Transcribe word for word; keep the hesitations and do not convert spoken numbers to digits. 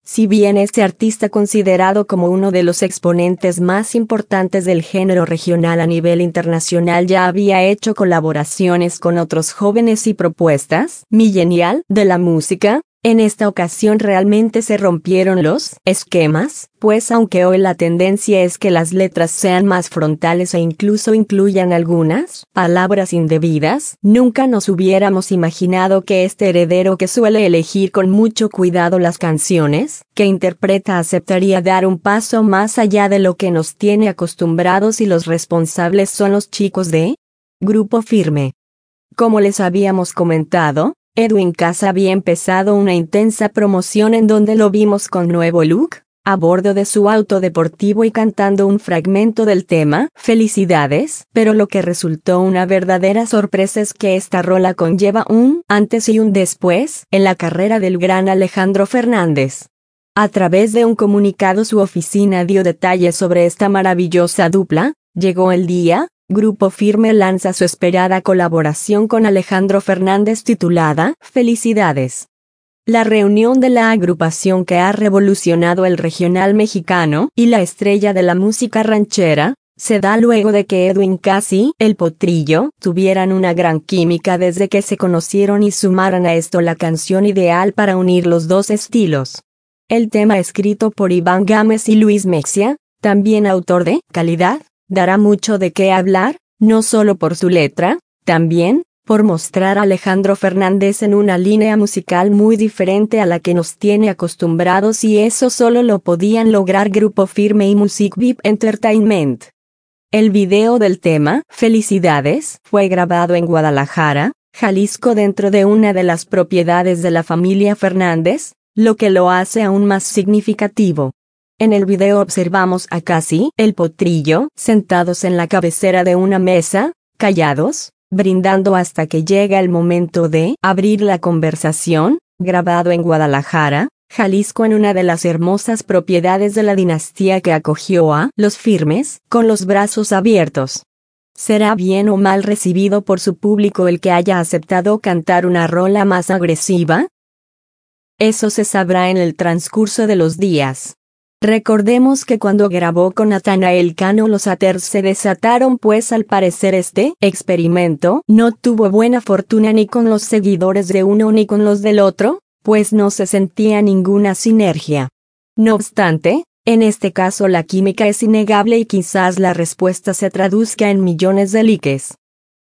Si bien este artista considerado como uno de los exponentes más importantes del género regional a nivel internacional ya había hecho colaboraciones con otros jóvenes y propuestas millennial de la música, en esta ocasión realmente se rompieron los esquemas, pues aunque hoy la tendencia es que las letras sean más frontales e incluso incluyan algunas palabras indebidas, nunca nos hubiéramos imaginado que este heredero que suele elegir con mucho cuidado las canciones que interpreta aceptaría dar un paso más allá de lo que nos tiene acostumbrados, y los responsables son los chicos de Grupo Firme. Como les habíamos comentado, Edwin Cass había empezado una intensa promoción en donde lo vimos con nuevo look, a bordo de su auto deportivo y cantando un fragmento del tema Felicidades, pero lo que resultó una verdadera sorpresa es que esta rola conlleva un antes y un después en la carrera del gran Alejandro Fernández. A través de un comunicado su oficina dio detalles sobre esta maravillosa dupla. Llegó el día, Grupo Firme lanza su esperada colaboración con Alejandro Fernández titulada Felicidades. La reunión de la agrupación que ha revolucionado el regional mexicano y la estrella de la música ranchera, se da luego de que Edwin Cass y El Potrillo tuvieran una gran química desde que se conocieron y sumaran a esto la canción ideal para unir los dos estilos. El tema escrito por Iván Gámez y Luis Mexia, también autor de Calidad, dará mucho de qué hablar, no solo por su letra, también por mostrar a Alejandro Fernández en una línea musical muy diferente a la que nos tiene acostumbrados, y eso solo lo podían lograr Grupo Firme y Music V I P Entertainment. El video del tema, Felicidades, fue grabado en Guadalajara, Jalisco, dentro de una de las propiedades de la familia Fernández, lo que lo hace aún más significativo. En el video observamos a Cass y El Potrillo sentados en la cabecera de una mesa, callados, brindando hasta que llega el momento de abrir la conversación, grabado en Guadalajara, Jalisco, en una de las hermosas propiedades de la dinastía que acogió a Los Firmes con los brazos abiertos. ¿Será bien o mal recibido por su público el que haya aceptado cantar una rola más agresiva? Eso se sabrá en el transcurso de los días. Recordemos que cuando grabó con Natanael Cano los Hatters se desataron, pues al parecer este experimento no tuvo buena fortuna ni con los seguidores de uno ni con los del otro, pues no se sentía ninguna sinergia. No obstante, en este caso la química es innegable y quizás la respuesta se traduzca en millones de likes.